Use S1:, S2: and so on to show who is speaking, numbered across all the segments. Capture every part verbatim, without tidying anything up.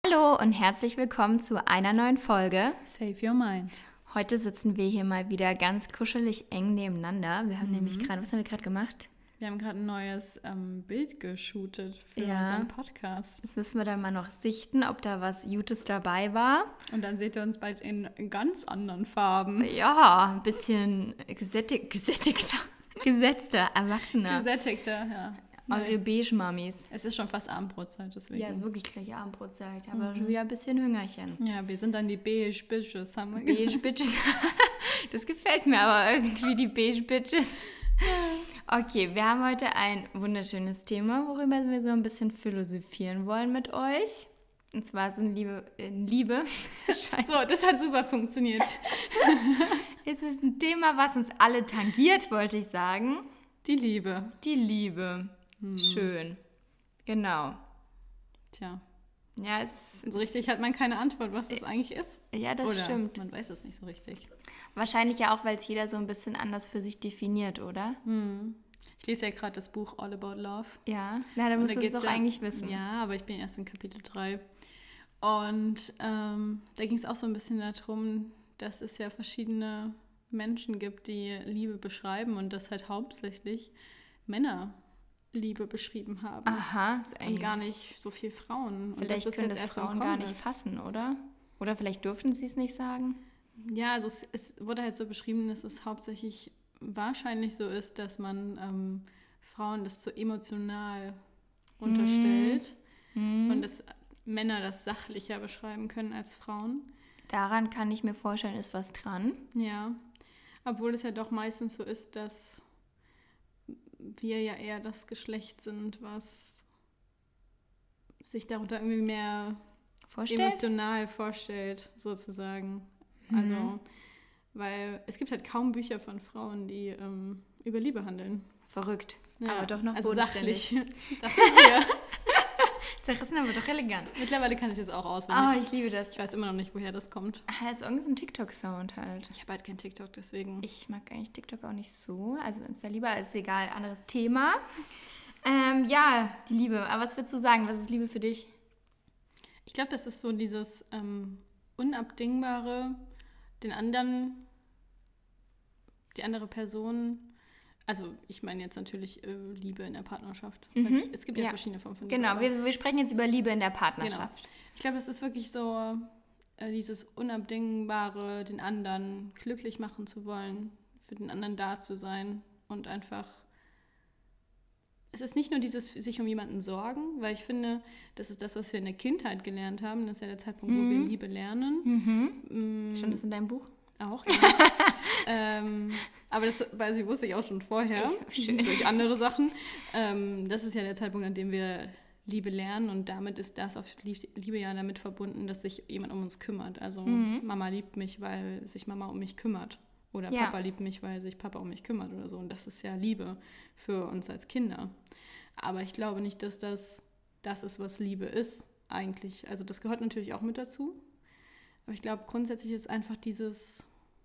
S1: Hallo und herzlich willkommen zu einer neuen Folge
S2: Save Your Mind.
S1: Heute sitzen wir hier mal wieder ganz kuschelig eng nebeneinander. Wir haben mhm. nämlich gerade, was haben wir gerade gemacht?
S2: Wir haben gerade ein neues ähm, Bild geshootet für
S1: ja.
S2: unseren Podcast.
S1: Jetzt müssen wir da mal noch sichten, ob da was Gutes dabei war.
S2: Und dann seht ihr uns bald in ganz anderen Farben.
S1: Ja, ein bisschen gesättig, gesättigter, gesetzter, erwachsener.
S2: Gesättigter, ja.
S1: Eure Beige-Mamis.
S2: Es ist schon fast Abendbrotzeit, deswegen.
S1: Ja, es ist wirklich gleich Abendbrotzeit, aber mhm. schon wieder ein bisschen Hüngerchen.
S2: Ja, wir sind dann die Beige-Bitches, haben wir
S1: gesagt. Beige-Bitches. Das gefällt mir aber irgendwie, die Beige-Bitches. Okay, wir haben heute ein wunderschönes Thema, worüber wir so ein bisschen philosophieren wollen mit euch. Und zwar sind Liebe... Äh, Liebe.
S2: Scheiße. So, das hat super funktioniert.
S1: Es ist ein Thema, was uns alle tangiert, wollte ich sagen.
S2: Die Liebe.
S1: Die Liebe. Hm. Schön. Genau.
S2: Tja.
S1: Ja, es
S2: so richtig hat man keine Antwort, was das eigentlich ist.
S1: Ja, das
S2: oder
S1: stimmt.
S2: Man weiß es nicht so richtig.
S1: Wahrscheinlich ja auch, weil es jeder so ein bisschen anders für sich definiert, oder?
S2: Hm. Ich lese ja gerade das Buch All About Love.
S1: Ja, na, dann musst du es doch ja, eigentlich wissen.
S2: Ja, aber ich bin erst in Kapitel drei. Und ähm, da ging es auch so ein bisschen darum, dass es ja verschiedene Menschen gibt, die Liebe beschreiben und dass halt hauptsächlich Männer Liebe beschrieben haben.
S1: Aha.
S2: So und gar nicht so viel Frauen.
S1: Vielleicht
S2: und das
S1: können das Frauen gar nicht ist. fassen, oder? Oder vielleicht durften sie es nicht sagen?
S2: Ja, also es, es wurde halt so beschrieben, dass es hauptsächlich wahrscheinlich so ist, dass man ähm, Frauen das zu emotional unterstellt mm. und dass Männer das sachlicher beschreiben können als Frauen.
S1: Daran kann ich mir vorstellen, ist was dran.
S2: Ja, obwohl es ja doch meistens so ist, dass wir ja eher das Geschlecht sind, was sich darunter irgendwie mehr
S1: vorstellt?
S2: emotional vorstellt, sozusagen. Mhm. Also, weil es gibt halt kaum Bücher von Frauen, die ähm, über Liebe handeln.
S1: Verrückt,
S2: ja,
S1: aber doch noch
S2: also
S1: bodenständig.
S2: Sachlich. Das sind wir.
S1: Zerrissen, aber doch elegant.
S2: Mittlerweile kann ich das auch auswendig.
S1: Oh, ich liebe das.
S2: Ich weiß immer noch nicht, woher das kommt.
S1: Ah, ist irgendein so TikTok-Sound halt.
S2: Ich habe halt kein TikTok, deswegen.
S1: Ich mag eigentlich TikTok auch nicht so. Also Insta lieber, ist egal, anderes Thema. Ähm, ja, die Liebe. Aber was würdest du sagen? Was ist Liebe für dich?
S2: Ich glaube, das ist so dieses ähm, Unabdingbare, den anderen, die andere Person. Also ich meine jetzt natürlich äh, Liebe in der Partnerschaft.
S1: Mhm.
S2: Ich, es gibt ja, ja verschiedene Formen von Liebe.
S1: Genau, wir, wir sprechen jetzt über Liebe in der Partnerschaft.
S2: Genau. Ich glaube, das ist wirklich so äh, dieses Unabdingbare, den anderen glücklich machen zu wollen, für den anderen da zu sein und einfach... Es ist nicht nur dieses sich um jemanden sorgen, weil ich finde, das ist das, was wir in der Kindheit gelernt haben. Das ist ja der Zeitpunkt, mhm. wo wir Liebe lernen.
S1: Mhm. Mm. Stand das in deinem Buch?
S2: Auch, ja. ähm, aber das weiß ich, wusste ich auch schon vorher,
S1: Schön.
S2: durch andere Sachen. Ähm, das ist ja der Zeitpunkt, an dem wir Liebe lernen und damit ist das auf Liebe ja damit verbunden, dass sich jemand um uns kümmert. Also mhm. Mama liebt mich, weil sich Mama um mich kümmert. Oder ja. Papa liebt mich, weil sich Papa um mich kümmert oder so. Und das ist ja Liebe für uns als Kinder. Aber ich glaube nicht, dass das das ist, was Liebe ist eigentlich. Also das gehört natürlich auch mit dazu. Aber ich glaube, grundsätzlich ist einfach dieses...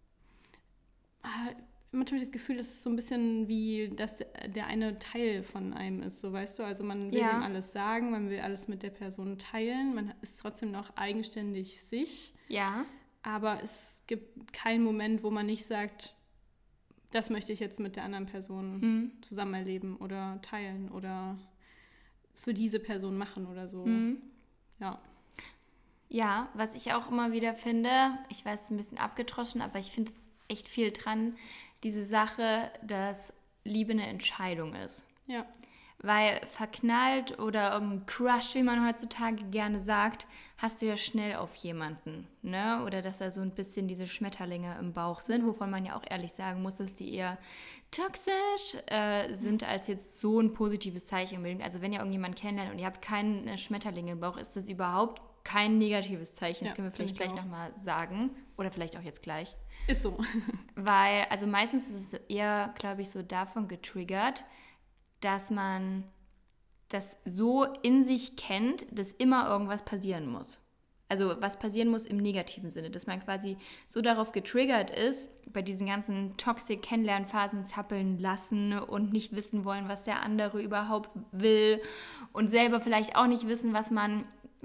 S2: Manchmal das Gefühl, dass es so ein bisschen wie, dass der eine Teil von einem ist, so weißt du. Also man will
S1: ja.
S2: ihm alles sagen, man will alles mit der Person teilen, man ist trotzdem noch eigenständig sich.
S1: Ja.
S2: Aber es gibt keinen Moment, wo man nicht sagt, das möchte ich jetzt mit der anderen Person mhm. zusammen erleben oder teilen oder für diese Person machen oder so.
S1: Mhm.
S2: Ja.
S1: Ja, was ich auch immer wieder finde, ich weiß, ein bisschen abgedroschen, aber ich finde es echt viel dran, diese Sache, dass Liebe eine Entscheidung ist.
S2: Ja.
S1: Weil verknallt oder irgendein Crush, wie man heutzutage gerne sagt, hast du ja schnell auf jemanden, ne? Oder dass da so ein bisschen diese Schmetterlinge im Bauch sind, wovon man ja auch ehrlich sagen muss, dass die eher toxisch äh, sind, als jetzt so ein positives Zeichen unbedingt. Also wenn ihr irgendjemanden kennenlernt und ihr habt keine Schmetterlinge im Bauch, ist das überhaupt kein negatives Zeichen. Das
S2: ja,
S1: können wir vielleicht gleich nochmal sagen. Oder vielleicht auch jetzt gleich.
S2: Ist so.
S1: Weil, also meistens ist es eher, glaube ich, so davon getriggert, dass man das so in sich kennt, dass immer irgendwas passieren muss. Also was passieren muss im negativen Sinne, dass man quasi so darauf getriggert ist, bei diesen ganzen toxic Kennenlernphasen zappeln lassen und nicht wissen wollen, was der andere überhaupt will und selber vielleicht auch nicht wissen, was man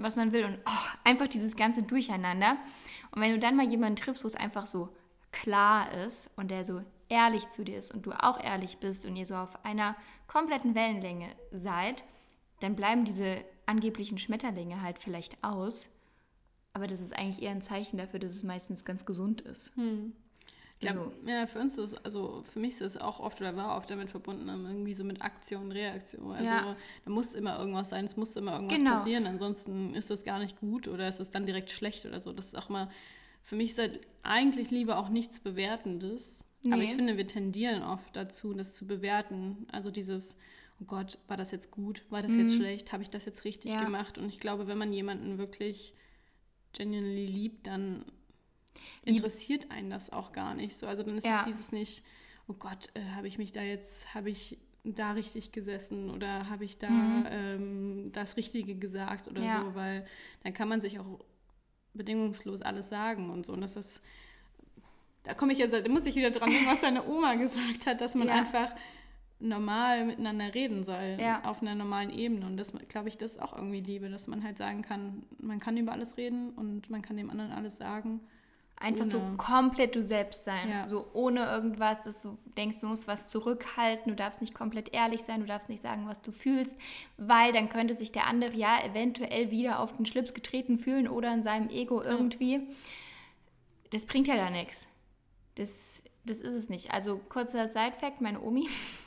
S1: was man will und oh, einfach dieses ganze Durcheinander. Und wenn du dann mal jemanden triffst, wo es einfach so klar ist und der so ehrlich zu dir ist und du auch ehrlich bist und ihr so auf einer kompletten Wellenlänge seid, dann bleiben diese angeblichen Schmetterlinge halt vielleicht aus. Aber das ist eigentlich eher ein Zeichen dafür, dass es meistens ganz gesund ist.
S2: Hm. Ja,
S1: So.
S2: ja, für uns ist, also für mich ist es auch oft oder war oft damit verbunden, irgendwie so mit Aktion, Reaktion. Also
S1: Ja.
S2: da muss immer irgendwas sein, es muss immer irgendwas
S1: Genau.
S2: passieren, ansonsten ist das gar nicht gut oder ist es dann direkt schlecht oder so. Das ist auch mal, für mich ist halt eigentlich lieber auch nichts Bewertendes.
S1: Nee.
S2: Aber ich finde, wir tendieren oft dazu, das zu bewerten. Also dieses, oh Gott, war das jetzt gut, war das
S1: Mhm.
S2: jetzt schlecht, habe ich das jetzt richtig
S1: Ja.
S2: gemacht? Und ich glaube, wenn man jemanden wirklich genuinely liebt, dann
S1: Lieb-
S2: interessiert einen das auch gar nicht so. Also dann ist
S1: Ja.
S2: es dieses nicht, oh Gott, äh, habe ich mich da jetzt, habe ich da richtig gesessen oder habe ich da
S1: Mhm.
S2: ähm, das Richtige gesagt oder
S1: Ja.
S2: so, weil dann kann man sich auch bedingungslos alles sagen und so. Und das ist, da komme ich jetzt, da muss ich wieder dran denken, was deine Oma gesagt hat, dass man
S1: Ja.
S2: einfach normal miteinander reden soll,
S1: Ja.
S2: auf einer normalen Ebene. Und das, glaube ich, das ist auch irgendwie Liebe, dass man halt sagen kann, man kann über alles reden und man kann dem anderen alles sagen.
S1: Einfach so
S2: Ohne-
S1: komplett du selbst sein.
S2: Ja.
S1: So ohne irgendwas, dass du denkst, du musst was zurückhalten, du darfst nicht komplett ehrlich sein, du darfst nicht sagen, was du fühlst, weil dann könnte sich der andere ja eventuell wieder auf den Schlips getreten fühlen oder in seinem Ego irgendwie. Das bringt ja da nichts. Das, das ist es nicht. Also kurzer Side-Fact, meine Omi.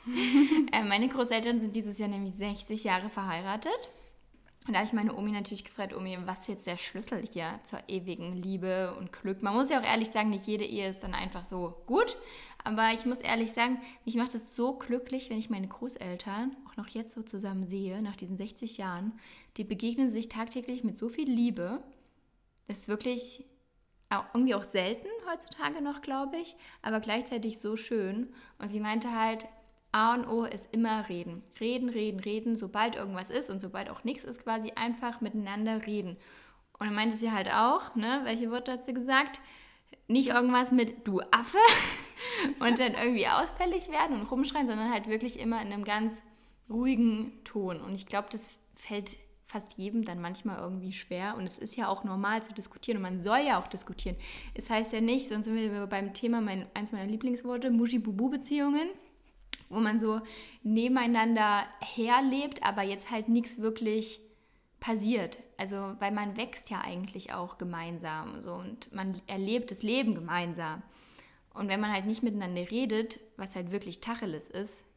S1: äh, meine Großeltern sind dieses Jahr nämlich sechzig Jahre verheiratet. Und da habe ich meine Omi natürlich gefragt, Omi, was ist jetzt der Schlüssel hier zur ewigen Liebe und Glück? Man muss ja auch ehrlich sagen, nicht jede Ehe ist dann einfach so gut. Aber ich muss ehrlich sagen, mich macht es so glücklich, wenn ich meine Großeltern auch noch jetzt so zusammen sehe, nach diesen sechzig Jahren. Die begegnen sich tagtäglich mit so viel Liebe. Das ist wirklich auch irgendwie auch selten heutzutage noch, glaube ich, aber gleichzeitig so schön. Und sie meinte halt, A und O ist immer reden. Reden, reden, reden, sobald irgendwas ist und sobald auch nichts ist, quasi einfach miteinander reden. Und dann meinte sie halt auch, ne, welche Worte hat sie gesagt? Nicht irgendwas mit du Affe und dann irgendwie ausfällig werden und rumschreien, sondern halt wirklich immer in einem ganz ruhigen Ton. Und ich glaube, das fällt fast jedem dann manchmal irgendwie schwer. Und es ist ja auch normal zu diskutieren und man soll ja auch diskutieren. Es heißt ja nicht, sonst sind wir beim Thema, mein, eins meiner Lieblingsworte, Muschi-Bubu-Beziehungen, wo man so nebeneinander herlebt, aber jetzt halt nichts wirklich passiert. Also, weil man wächst ja eigentlich auch gemeinsam so, und man erlebt das Leben gemeinsam. Und wenn man halt nicht miteinander redet, was halt wirklich Tacheles ist,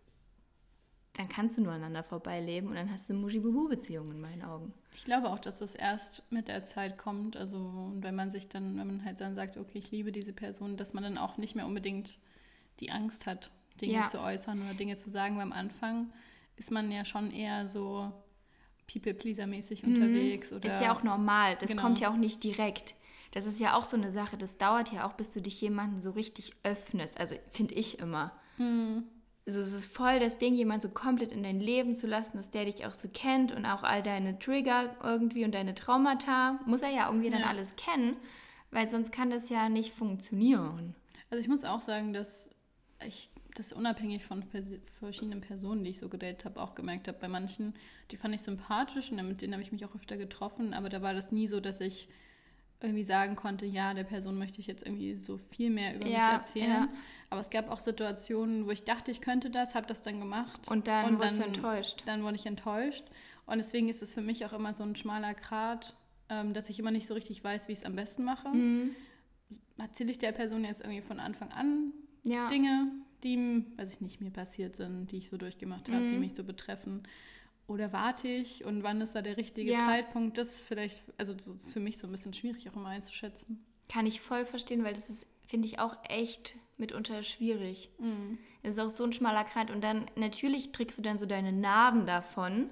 S1: dann kannst du nur aneinander vorbeileben und dann hast du eine Muschi-Bubu-Beziehung in meinen Augen.
S2: Ich glaube auch, dass das erst mit der Zeit kommt. Also und wenn man sich dann, wenn man halt dann sagt, okay, ich liebe diese Person, dass man dann auch nicht mehr unbedingt die Angst hat, Dinge
S1: Ja.
S2: zu äußern oder Dinge zu sagen. Weil am Anfang ist man ja schon eher so People-Pleaser-mäßig unterwegs. Oder
S1: Ist ja auch normal, das
S2: Genau.
S1: kommt ja auch nicht direkt. Das ist ja auch so eine Sache, das dauert ja auch, bis du dich jemandem so richtig öffnest. Also finde ich immer.
S2: Hm.
S1: Also es ist voll das Ding, jemanden so komplett in dein Leben zu lassen, dass der dich auch so kennt und auch all deine Trigger irgendwie und deine Traumata. Muss er ja irgendwie dann
S2: Ja.
S1: alles kennen, weil sonst kann das ja nicht funktionieren.
S2: Also ich muss auch sagen, dass ich das unabhängig von pers- verschiedenen Personen, die ich so gedatet habe, auch gemerkt habe. Bei manchen, die fand ich sympathisch und mit denen habe ich mich auch öfter getroffen, aber da war das nie so, dass ich irgendwie sagen konnte, ja, der Person möchte ich jetzt irgendwie so viel mehr über
S1: Ja,
S2: mich erzählen.
S1: ja.
S2: Aber es gab auch Situationen, wo ich dachte, ich könnte das, habe das dann gemacht.
S1: Und dann wurdest du enttäuscht.
S2: Dann wurde ich enttäuscht. Und deswegen ist es für mich auch immer so ein schmaler Grat, ähm, dass ich immer nicht so richtig weiß, wie ich es am besten mache.
S1: Mhm.
S2: Erzähle ich der Person jetzt irgendwie von Anfang an
S1: Ja.
S2: Dinge, die, weiß ich nicht, mir passiert sind, die ich so durchgemacht habe,
S1: Mhm.
S2: die mich so betreffen? Oder warte ich und wann ist da der richtige
S1: Ja.
S2: Zeitpunkt? Das ist vielleicht, also das ist für mich so ein bisschen schwierig auch immer einzuschätzen.
S1: Kann ich voll verstehen, weil das ist, finde ich, auch echt mitunter schwierig.
S2: Mhm.
S1: Es ist auch so ein schmaler Grat und dann, natürlich trägst du dann so deine Narben davon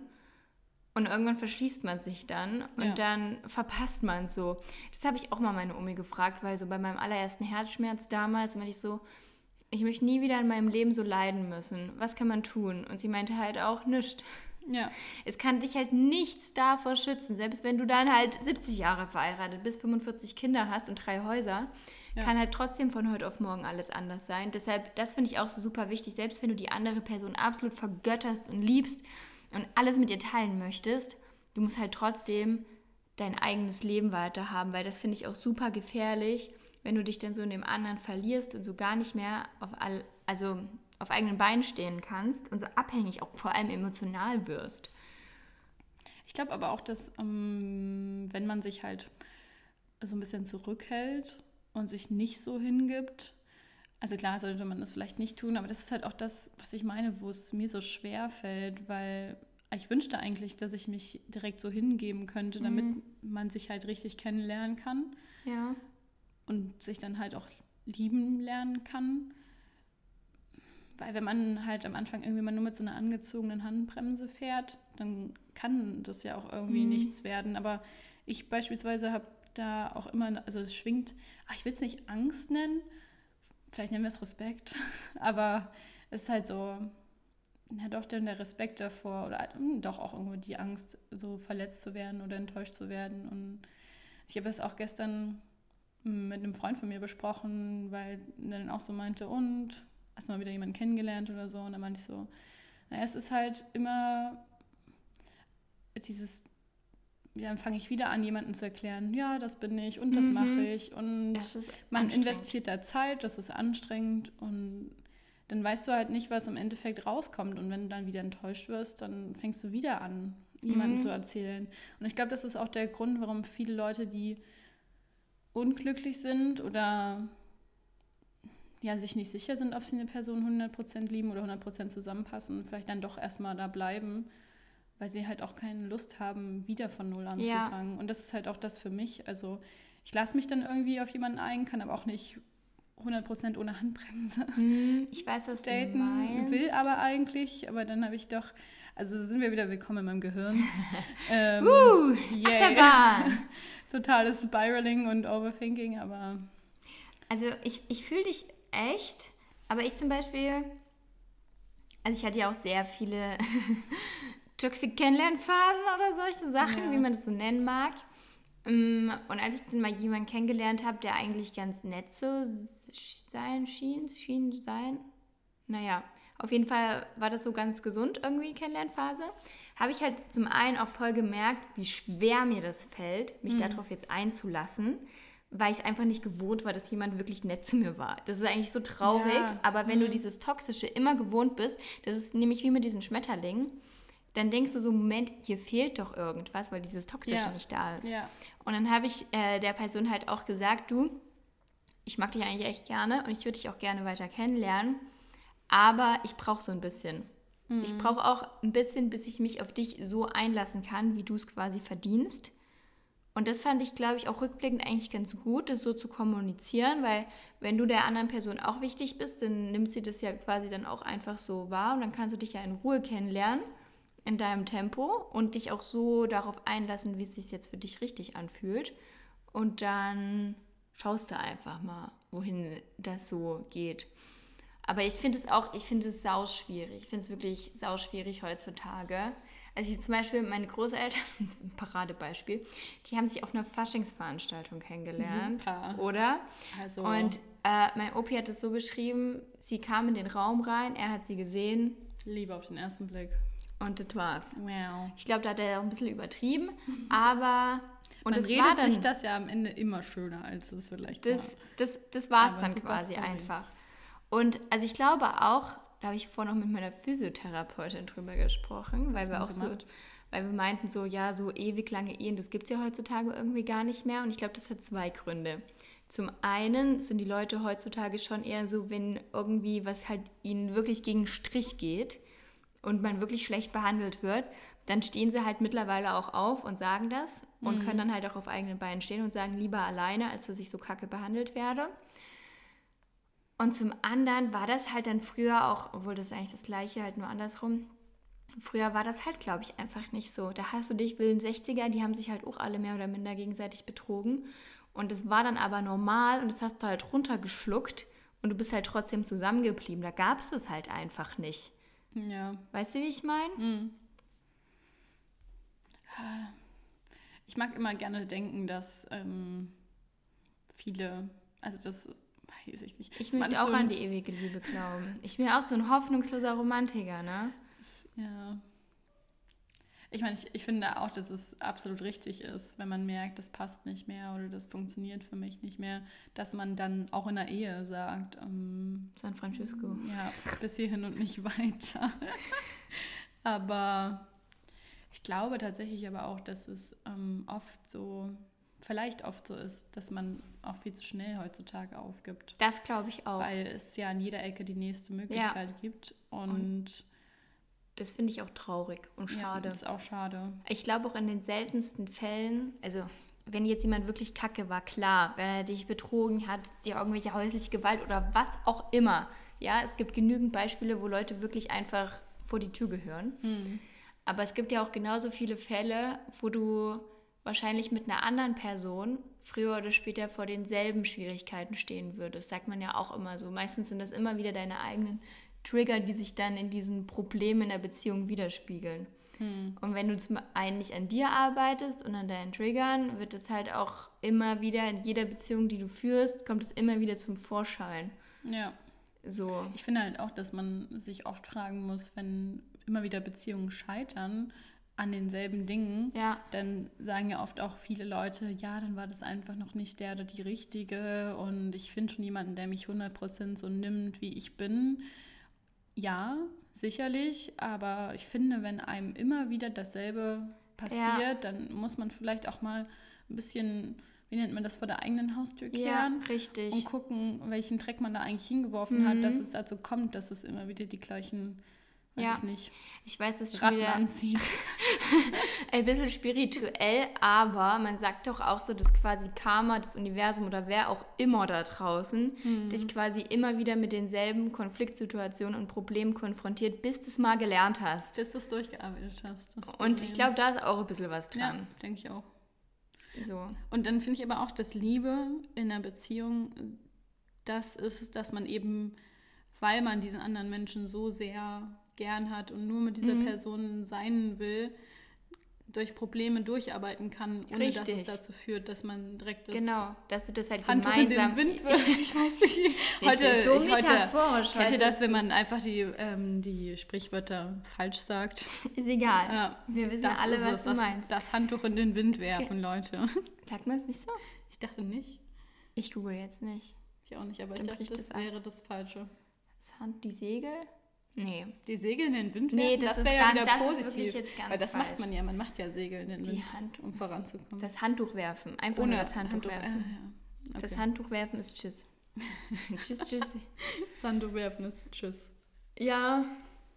S1: und irgendwann verschließt man sich dann und
S2: Ja.
S1: dann verpasst man es so. Das habe ich auch mal meine Omi gefragt, weil so bei meinem allerersten Herzschmerz damals meinte ich so, ich möchte nie wieder in meinem Leben so leiden müssen. Was kann man tun? Und sie meinte halt auch, nichts.
S2: Ja.
S1: Es kann dich halt nichts davor schützen. Selbst wenn du dann halt siebzig Jahre verheiratet bist, fünfundvierzig Kinder hast und drei Häuser,
S2: Ja.
S1: kann halt trotzdem von heute auf morgen alles anders sein. Deshalb, das finde ich auch so super wichtig. Selbst wenn du die andere Person absolut vergötterst und liebst und alles mit ihr teilen möchtest, du musst halt trotzdem dein eigenes Leben weiter haben, weil das finde ich auch super gefährlich, wenn du dich dann so in dem anderen verlierst und so gar nicht mehr auf all, also auf eigenen Beinen stehen kannst und so abhängig auch vor allem emotional wirst.
S2: Ich glaube aber auch, dass ähm, wenn man sich halt so ein bisschen zurückhält und sich nicht so hingibt, also klar sollte man das vielleicht nicht tun, aber das ist halt auch das, was ich meine, wo es mir so schwer fällt, weil ich wünschte eigentlich, dass ich mich direkt so hingeben könnte, damit mhm. man sich halt richtig kennenlernen kann.
S1: Ja.
S2: Und sich dann halt auch lieben lernen kann. Weil wenn man halt am Anfang irgendwie mal nur mit so einer angezogenen Handbremse fährt, dann kann das ja auch irgendwie mhm. nichts werden. Aber ich beispielsweise habe da auch immer, also es schwingt, ach, ich will es nicht Angst nennen, vielleicht nennen wir es Respekt, aber es ist halt so, ja doch dann der Respekt davor oder mh, doch auch irgendwo die Angst, so verletzt zu werden oder enttäuscht zu werden. Und ich habe es auch gestern mit einem Freund von mir besprochen, weil er dann auch so meinte, und hast du mal wieder jemanden kennengelernt oder so? Und dann meinte ich so, naja, es ist halt immer dieses, ja, dann fange ich wieder an, jemanden zu erklären, ja, das bin ich und das mhm. mache ich. Und man investiert da Zeit, das ist anstrengend und dann weißt du halt nicht, was im Endeffekt rauskommt. Und wenn du dann wieder enttäuscht wirst, dann fängst du wieder an, jemanden mhm. zu erzählen. Und ich glaube, das ist auch der Grund, warum viele Leute, die unglücklich sind oder ja, sich nicht sicher sind, ob sie eine Person hundert Prozent lieben oder hundert Prozent zusammenpassen, vielleicht dann doch erstmal da bleiben, weil sie halt auch keine Lust haben, wieder von Null anzufangen. Ja. Und das ist halt auch das für mich. Also ich lasse mich dann irgendwie auf jemanden ein, kann aber auch nicht hundert Prozent ohne Handbremse
S1: hm, ich weiß, was
S2: daten,
S1: du meinst.
S2: Will aber eigentlich, aber dann habe ich doch, also sind wir wieder willkommen in meinem Gehirn. ähm,
S1: uh, Achterbahn!
S2: Totales Spiraling und Overthinking, aber...
S1: Also ich, ich fühle dich echt, aber ich zum Beispiel, also ich hatte ja auch sehr viele Toxic Kennenlernphasen oder solche Sachen, ja. wie man das so nennen mag. Und als ich dann mal jemanden kennengelernt habe, der eigentlich ganz nett so sein schien, schien sein, naja, auf jeden Fall war das so ganz gesund irgendwie, Kennenlernphase, habe ich halt zum einen auch voll gemerkt, wie schwer mir das fällt, mich mhm. darauf jetzt einzulassen, weil ich es einfach nicht gewohnt war, dass jemand wirklich nett zu mir war. Das ist eigentlich so traurig, ja. aber wenn mhm. du dieses Toxische immer gewohnt bist, das ist nämlich wie mit diesen Schmetterlingen, dann denkst du so, Moment, hier fehlt doch irgendwas, weil dieses Toxische ja. nicht da ist. Ja. Und dann habe ich äh, der Person halt auch gesagt, du, ich mag dich eigentlich echt gerne und ich würde dich auch gerne weiter kennenlernen, aber ich brauche so ein bisschen. Mhm. Ich brauche auch ein bisschen, bis ich mich auf dich so einlassen kann, wie du es quasi verdienst. Und das fand ich, glaube ich, auch rückblickend eigentlich ganz gut, das so zu kommunizieren, weil wenn du der anderen Person auch wichtig bist, dann nimmt sie das ja quasi dann auch einfach so wahr und dann kannst du dich ja in Ruhe kennenlernen in deinem Tempo und dich auch so darauf einlassen, wie es sich jetzt für dich richtig anfühlt. Und dann schaust du einfach mal, wohin das so geht. Aber ich finde es auch, ich finde es sauschwierig. Ich finde es wirklich sauschwierig heutzutage. Also ich zum Beispiel, meine Großeltern, das ist ein Paradebeispiel, die haben sich auf einer Faschingsveranstaltung kennengelernt. Super. Oder? Also. Und äh, mein Opi hat es so beschrieben, sie kam in den Raum rein, er hat sie gesehen.
S2: Liebe auf den ersten Blick.
S1: Und das war's.
S2: Wow.
S1: Ich glaube, da hat er auch ein bisschen übertrieben, aber... Und
S2: Man
S1: das
S2: redet
S1: war dann,
S2: sich das ja am Ende immer schöner, als es vielleicht
S1: das,
S2: war.
S1: Das, das war es dann
S2: super
S1: quasi
S2: Story.
S1: einfach. Und also ich glaube auch, da habe ich vorhin noch mit meiner Physiotherapeutin drüber gesprochen, weil wir auch so, so weil wir meinten so, ja, so ewig lange Ehen, das gibt es ja heutzutage irgendwie gar nicht mehr. Und ich glaube, das hat zwei Gründe. Zum einen sind die Leute heutzutage schon eher so, wenn irgendwie was halt ihnen wirklich gegen den Strich geht und man wirklich schlecht behandelt wird, dann stehen sie halt mittlerweile auch auf und sagen das und mhm. können dann halt auch auf eigenen Beinen stehen und sagen, lieber alleine, als dass ich so kacke behandelt werde. Und zum anderen war das halt dann früher auch, obwohl das ist eigentlich das Gleiche, halt nur andersrum, früher war das halt, glaube ich, einfach nicht so. Da hast du dich, wilden sechziger, die haben sich halt auch alle mehr oder minder gegenseitig betrogen. Und das war dann aber normal und das hast du halt runtergeschluckt und du bist halt trotzdem zusammengeblieben. Da gab es es halt einfach nicht.
S2: Ja.
S1: Weißt du, wie ich meine?
S2: Mhm. Ich mag immer gerne denken, dass ähm, viele, also das weiß ich nicht.
S1: Ich möchte auch so an die ewige Liebe glauben. Ich bin auch so ein hoffnungsloser Romantiker, ne?
S2: Ja. Ich meine, ich, ich finde auch, dass es absolut richtig ist, wenn man merkt, das passt nicht mehr oder das funktioniert für mich nicht mehr, dass man dann auch in der Ehe sagt, ähm,
S1: San Francisco.
S2: Ja, bis hierhin und nicht weiter. Aber ich glaube tatsächlich aber auch, dass es ähm, oft so, vielleicht oft so ist, dass man auch viel zu schnell heutzutage aufgibt.
S1: Das glaube ich auch.
S2: Weil es ja an jeder Ecke die nächste Möglichkeit ja. gibt. Und, und
S1: das finde ich auch traurig und schade.
S2: Ja, das ist auch schade.
S1: Ich glaube auch in den seltensten Fällen, also wenn jetzt jemand wirklich kacke war, klar, wenn er dich betrogen hat, dir irgendwelche häusliche Gewalt oder was auch immer. Ja, es gibt genügend Beispiele, wo Leute wirklich einfach vor die Tür gehören. Hm. Aber es gibt ja auch genauso viele Fälle, wo du wahrscheinlich mit einer anderen Person früher oder später vor denselben Schwierigkeiten stehen würdest. Sagt man ja auch immer so. Meistens sind das immer wieder deine eigenen Trigger, die sich dann in diesen Problemen in der Beziehung widerspiegeln. Hm. Und wenn du zum einen nicht an dir arbeitest und an deinen Triggern, wird es halt auch immer wieder, in jeder Beziehung, die du führst, kommt es immer wieder zum Vorschein.
S2: Ja.
S1: So.
S2: Ich finde halt auch, dass man sich oft fragen muss, wenn immer wieder Beziehungen scheitern an denselben Dingen,
S1: ja.
S2: dann sagen ja oft auch viele Leute, ja, dann war das einfach noch nicht der oder die Richtige und ich finde schon jemanden, der mich hundert Prozent so nimmt, wie ich bin. Ja, sicherlich, aber ich finde, wenn einem immer wieder dasselbe passiert, ja. dann muss man vielleicht auch mal ein bisschen, wie nennt man das, vor der eigenen Haustür kehren.
S1: Ja, richtig.
S2: Und gucken, welchen Dreck man da eigentlich hingeworfen mhm. hat, dass es dazu kommt, dass es immer wieder die gleichen, weiß
S1: ja.
S2: ich nicht,
S1: ich weiß, es schon
S2: Ratten
S1: wieder
S2: anzieht.
S1: Ein bisschen spirituell, aber man sagt doch auch so, dass quasi Karma, das Universum oder wer auch immer da draußen mhm. dich quasi immer wieder mit denselben Konfliktsituationen und Problemen konfrontiert, bis du es mal gelernt hast.
S2: Bis du es durchgearbeitet hast.
S1: Und ich glaube, da ist auch ein bisschen was dran.
S2: Ja, denke ich auch.
S1: So.
S2: Und dann finde ich aber auch, dass Liebe in einer Beziehung, das ist, dass man eben, weil man diesen anderen Menschen so sehr gern hat und nur mit dieser mhm. Person sein will, durch Probleme durcharbeiten kann, ohne
S1: Richtig.
S2: dass es dazu führt, dass man direkt das
S1: genau, dass du das halt
S2: Handtuch
S1: gemeinsam...
S2: in den Wind wirft. Ich weiß nicht. Heute,
S1: ist so
S2: ich,
S1: metaphorisch.
S2: Heute, heute das, wenn man einfach die, ähm, die Sprichwörter falsch sagt.
S1: Ist egal.
S2: Ja,
S1: wir wissen alle, was
S2: es,
S1: du
S2: das,
S1: meinst.
S2: Das Handtuch in den Wind werfen, Leute.
S1: Sagt man es nicht so?
S2: Ich dachte nicht.
S1: Ich google jetzt nicht.
S2: Ich auch nicht, aber
S1: Dann
S2: ich dachte, das
S1: das
S2: wäre das Falsche.
S1: Das Hand, die Segel? Nee.
S2: Die Segel in den Wind werfen?
S1: Nee, das,
S2: das wäre
S1: ja
S2: wieder
S1: das
S2: positiv.
S1: Ist wirklich jetzt ganz
S2: Weil das
S1: falsch.
S2: macht man ja, man macht ja Segel in den
S1: die
S2: Wind,
S1: Hand,
S2: um voranzukommen.
S1: Das Handtuch werfen, einfach
S2: Ohne
S1: nur das Handtuch, Handtuch werfen.
S2: Äh, ja. Okay.
S1: Das Handtuch werfen ist Tschüss. Tschüss, tschüss.
S2: Das Handtuch werfen ist Tschüss.
S1: Ja.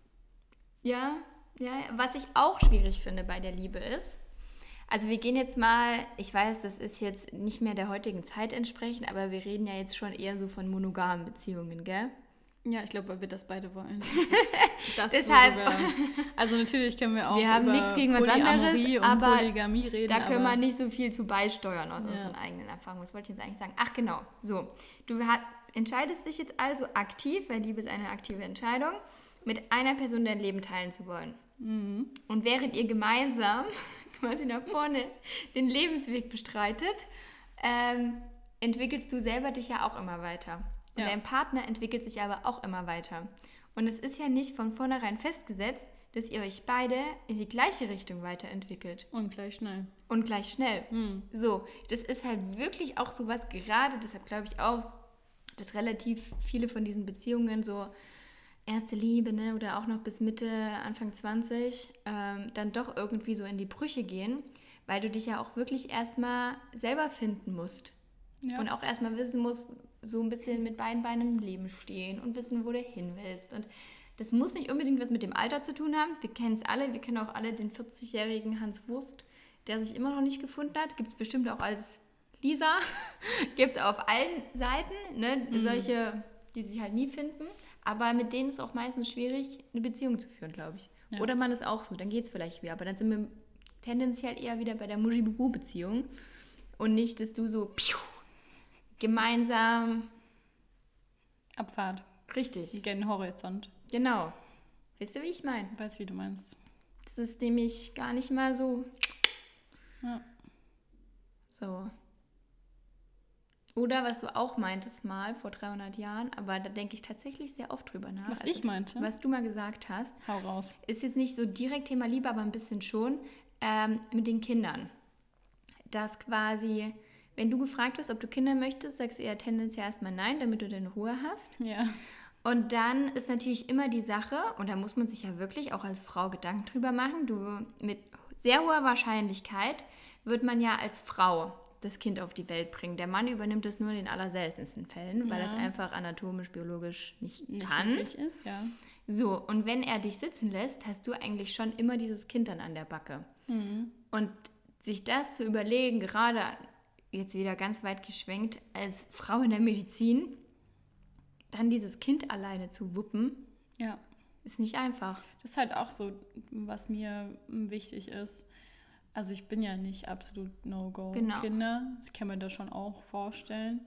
S1: Ja, ja. Was ich auch schwierig finde bei der Liebe ist, also wir gehen jetzt mal, ich weiß, das ist jetzt nicht mehr der heutigen Zeit entsprechend, aber wir reden ja jetzt schon eher so von monogamen Beziehungen, gell?
S2: Ja, ich glaube, weil wir das beide wollen. Das
S1: Deshalb.
S2: Wir, also natürlich können wir auch
S1: wir haben
S2: über
S1: nichts gegen was
S2: Polyamorie
S1: anderes,
S2: und
S1: aber
S2: Polygamie reden.
S1: Da können
S2: aber
S1: wir nicht so viel zu beisteuern aus
S2: ja.
S1: unseren eigenen Erfahrungen. Was wollte ich jetzt eigentlich sagen? Ach genau, so. Du hat, entscheidest dich jetzt also aktiv, weil Liebe ist eine aktive Entscheidung, mit einer Person dein Leben teilen zu wollen.
S2: Mhm.
S1: Und während ihr gemeinsam quasi nach vorne den Lebensweg bestreitet, ähm, entwickelst du selber dich ja auch immer weiter. Und ja. dein Partner entwickelt sich aber auch immer weiter. Und es ist ja nicht von vornherein festgesetzt, dass ihr euch beide in die gleiche Richtung weiterentwickelt.
S2: Und gleich schnell.
S1: Und gleich schnell.
S2: Hm.
S1: So, das ist halt wirklich auch so was, gerade deshalb glaube ich auch, dass relativ viele von diesen Beziehungen so erste Liebe, ne, oder auch noch bis Mitte, Anfang zwanzig, ähm, dann doch irgendwie so in die Brüche gehen, weil du dich ja auch wirklich erstmal selber finden musst. Ja. Und auch erstmal wissen musst, so ein bisschen mit beiden Beinen im Leben stehen und wissen, wo du hin willst. Und das muss nicht unbedingt was mit dem Alter zu tun haben. Wir kennen es alle. Wir kennen auch alle den vierzigjährigen Hans Wurst, der sich immer noch nicht gefunden hat. Gibt es bestimmt auch als Lisa. Gibt es auf allen Seiten, ne? Mhm. Solche, die sich halt nie finden. Aber mit denen ist es auch meistens schwierig, eine Beziehung zu führen, glaube ich. Ja. Oder man ist auch so, dann geht es vielleicht wieder. Aber dann sind wir tendenziell eher wieder bei der Muschi-Bubu-Beziehung. Und nicht, dass du so piu, gemeinsam
S2: Abfahrt.
S1: Richtig.
S2: Die gehen Horizont.
S1: Genau. Weißt du, wie ich meine?
S2: Ich weiß, wie du meinst.
S1: Das ist nämlich gar nicht mal so.
S2: Ja.
S1: So. Oder was du auch meintest mal vor dreihundert Jahren, aber da denke ich tatsächlich sehr oft drüber nach.
S2: Was
S1: also,
S2: ich meinte?
S1: Was du mal gesagt hast.
S2: Hau raus.
S1: Ist jetzt nicht so direkt Thema Liebe, aber ein bisschen schon. Ähm, mit den Kindern. Dass quasi, wenn du gefragt wirst, ob du Kinder möchtest, sagst du eher tendenziell erstmal nein, damit du deine Ruhe hast.
S2: Ja.
S1: Und dann ist natürlich immer die Sache, und da muss man sich ja wirklich auch als Frau Gedanken drüber machen, du mit sehr hoher Wahrscheinlichkeit wird man ja als Frau das Kind auf die Welt bringen. Der Mann übernimmt es nur in den allerseltensten Fällen, weil
S2: Ja.
S1: das einfach anatomisch, biologisch nicht,
S2: Nicht
S1: kann.
S2: möglich ist, ja.
S1: So, und wenn er dich sitzen lässt, hast du eigentlich schon immer dieses Kind dann an der Backe.
S2: Mhm.
S1: Und sich das zu überlegen, gerade jetzt wieder ganz weit geschwenkt, als Frau in der Medizin, dann dieses Kind alleine zu wuppen,
S2: Ja.
S1: ist nicht einfach.
S2: Das ist halt auch so, was mir wichtig ist. Also ich bin ja nicht absolut No-Go-Kinder.
S1: Genau.
S2: Ich kann mir das schon auch vorstellen.